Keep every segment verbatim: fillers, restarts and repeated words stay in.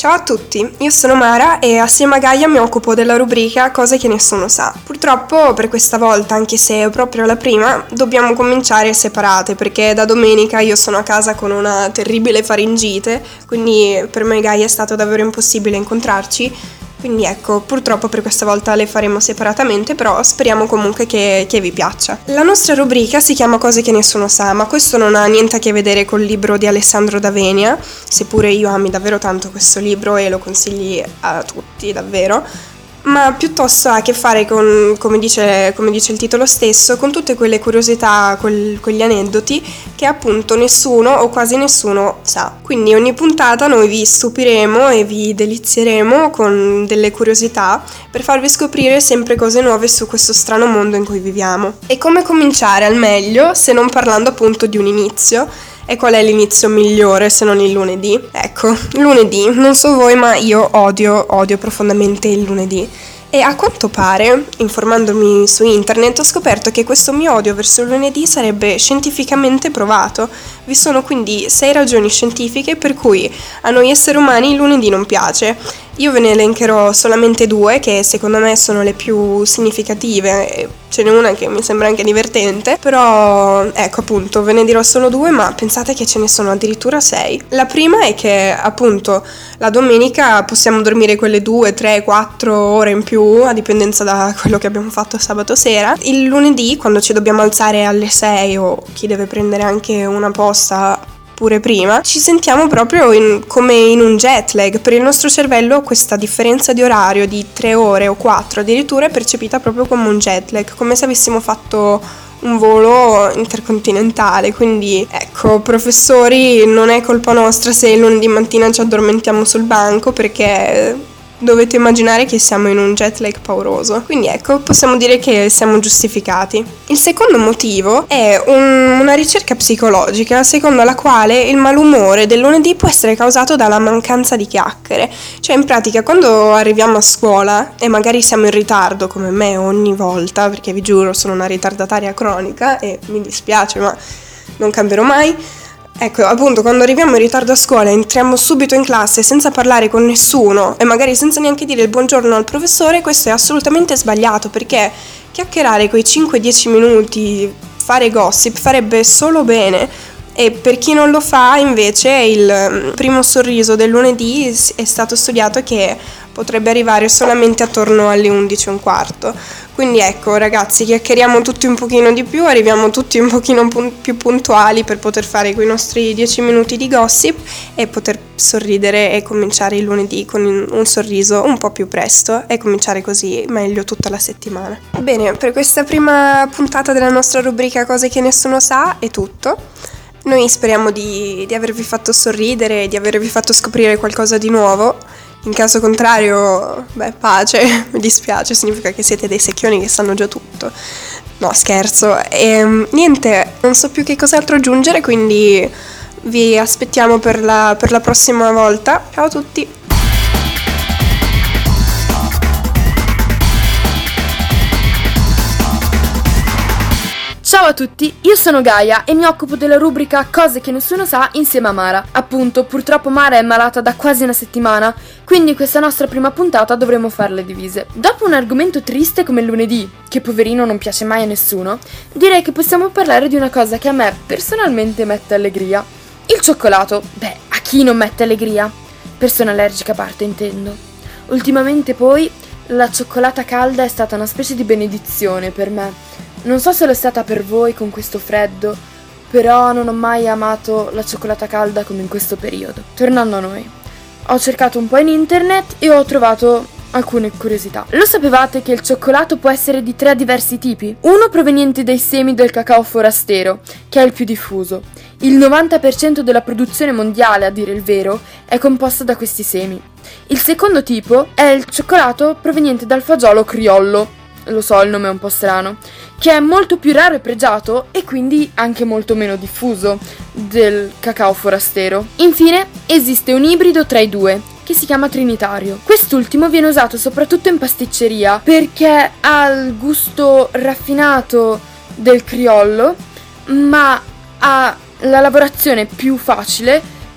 Ciao a tutti, io sono Mara e assieme a Gaia mi occupo della rubrica Cose che nessuno sa. Purtroppo per questa volta, anche se è proprio la prima, dobbiamo cominciare separate perché da domenica io sono a casa con una terribile faringite, quindi per me e Gaia è stato davvero impossibile incontrarci. Quindi ecco, purtroppo per questa volta le faremo separatamente, però speriamo comunque che, che vi piaccia. La nostra rubrica si chiama Cose che nessuno sa, ma questo non ha niente a che vedere col libro di Alessandro D'Avenia, seppure io ami davvero tanto questo libro e lo consigli a tutti, davvero. Ma piuttosto ha a che fare con, come dice, come dice il titolo stesso, con tutte quelle curiosità, quel, quegli aneddoti che appunto nessuno o quasi nessuno sa. Quindi ogni puntata noi vi stupiremo e vi delizieremo con delle curiosità per farvi scoprire sempre cose nuove su questo strano mondo in cui viviamo. E come cominciare al meglio se non parlando appunto di un inizio? E qual è l'inizio migliore se non il lunedì? Ecco, lunedì, non so voi ma io odio, odio profondamente il lunedì. E a quanto pare, informandomi su internet, ho scoperto che questo mio odio verso il lunedì sarebbe scientificamente provato. Vi sono quindi sei ragioni scientifiche per cui a noi esseri umani il lunedì non piace. Io ve ne elencherò solamente due che secondo me sono le più significative, ce n'è una che mi sembra anche divertente, però ecco appunto ve ne dirò solo due, ma pensate che ce ne sono addirittura sei. La prima è che appunto la domenica possiamo dormire quelle due, tre, quattro ore in più a dipendenza da quello che abbiamo fatto sabato sera. Il lunedì quando ci dobbiamo alzare alle sei o chi deve prendere anche una posta pure prima, ci sentiamo proprio in, come in un jet lag. Per il nostro cervello questa differenza di orario di tre ore o quattro addirittura è percepita proprio come un jet lag, come se avessimo fatto un volo intercontinentale. Quindi ecco, professori, non è colpa nostra se il lunedì mattina ci addormentiamo sul banco, perché dovete immaginare che siamo in un jet lag pauroso. Quindi ecco, possiamo dire che siamo giustificati. Il secondo motivo è un, una ricerca psicologica secondo la quale il malumore del lunedì può essere causato dalla mancanza di chiacchiere. Cioè in pratica quando arriviamo a scuola e magari siamo in ritardo come me ogni volta, perché vi giuro sono una ritardataria cronica e mi dispiace ma non cambierò mai. Ecco, appunto, quando arriviamo in ritardo a scuola entriamo subito in classe senza parlare con nessuno e magari senza neanche dire il buongiorno al professore, questo è assolutamente sbagliato, perché chiacchierare quei cinque dieci minuti, fare gossip farebbe solo bene. E per chi non lo fa, invece, il primo sorriso del lunedì è stato studiato che potrebbe arrivare solamente attorno alle undici e un quarto. Quindi ecco ragazzi, chiacchieriamo tutti un pochino di più, arriviamo tutti un pochino pun- più puntuali per poter fare quei nostri dieci minuti di gossip e poter sorridere e cominciare il lunedì con un sorriso un po' più presto e cominciare così meglio tutta la settimana. Bene, per questa prima puntata della nostra rubrica Cose che nessuno sa è tutto. Noi speriamo di, di avervi fatto sorridere, di avervi fatto scoprire qualcosa di nuovo. In caso contrario, beh, pace, mi dispiace, significa che siete dei secchioni che sanno già tutto. No, scherzo. E niente, non so più che cos'altro aggiungere, quindi vi aspettiamo per la, per la prossima volta. Ciao a tutti! Ciao a tutti, io sono Gaia e mi occupo della rubrica Cose che nessuno sa insieme a Mara. Appunto, purtroppo Mara è malata da quasi una settimana, quindi questa nostra prima puntata dovremo farle divise. Dopo un argomento triste come il lunedì, che poverino non piace mai a nessuno, direi che possiamo parlare di una cosa che a me personalmente mette allegria. Il cioccolato. Beh, a chi non mette allegria? Persona allergica a parte, intendo. Ultimamente poi la cioccolata calda è stata una specie di benedizione per me. Non so se lo è stata per voi con questo freddo, però non ho mai amato la cioccolata calda come in questo periodo. Tornando a noi, ho cercato un po' in internet e ho trovato alcune curiosità. Lo sapevate che il cioccolato può essere di tre diversi tipi? Uno proveniente dai semi del cacao forastero, che è il più diffuso. Il novanta per cento della produzione mondiale, a dire il vero, è composta da questi semi. Il secondo tipo è il cioccolato proveniente dal fagiolo criollo. Lo so, il nome è un po' strano, che è molto più raro e pregiato e quindi anche molto meno diffuso del cacao forastero. Infine, esiste un ibrido tra i due, che si chiama trinitario. Quest'ultimo viene usato soprattutto in pasticceria perché ha il gusto raffinato del criollo, ma ha la lavorazione più facile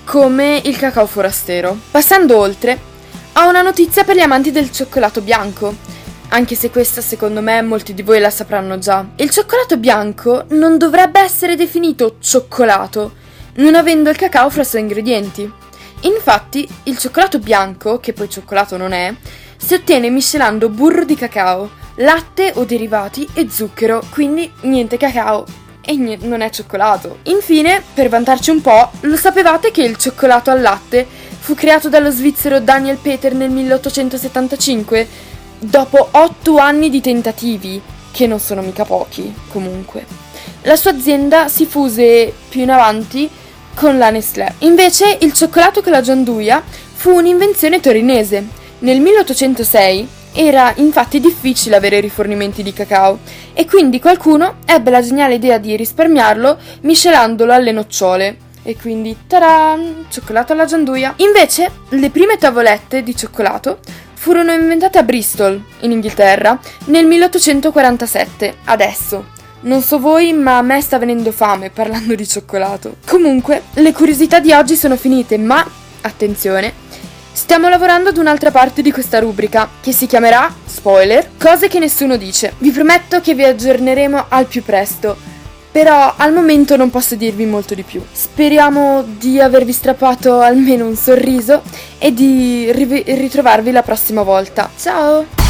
come il cacao forastero. Passando oltre, ho una notizia per gli amanti del cioccolato bianco, anche se questa secondo me molti di voi la sapranno già. Il cioccolato bianco non dovrebbe essere definito cioccolato, non avendo il cacao fra i suoi ingredienti. Infatti, il cioccolato bianco, che poi cioccolato non è, si ottiene miscelando burro di cacao, latte o derivati e zucchero, quindi niente cacao e niente, non è cioccolato. Infine, per vantarci un po', lo sapevate che il cioccolato al latte fu creato dallo svizzero Daniel Peter nel milleottocentosettantacinque, dopo otto anni di tentativi, che non sono mica pochi, comunque. La sua azienda si fuse più in avanti con la Nestlé. Invece, il cioccolato con la gianduia fu un'invenzione torinese. Nel milleottocentosei era infatti difficile avere rifornimenti di cacao e quindi qualcuno ebbe la geniale idea di risparmiarlo miscelandolo alle nocciole. E quindi, tada, cioccolato alla gianduia. Invece, le prime tavolette di cioccolato furono inventate a Bristol, in Inghilterra, nel milleottocentoquarantasette. Adesso, non so voi, ma a me sta venendo fame parlando di cioccolato. Comunque, le curiosità di oggi sono finite, ma, attenzione, stiamo lavorando ad un'altra parte di questa rubrica, che si chiamerà, spoiler, cose che nessuno dice. Vi prometto che vi aggiorneremo al più presto, però al momento non posso dirvi molto di più. Speriamo di avervi strappato almeno un sorriso e di riv- ritrovarvi la prossima volta. Ciao!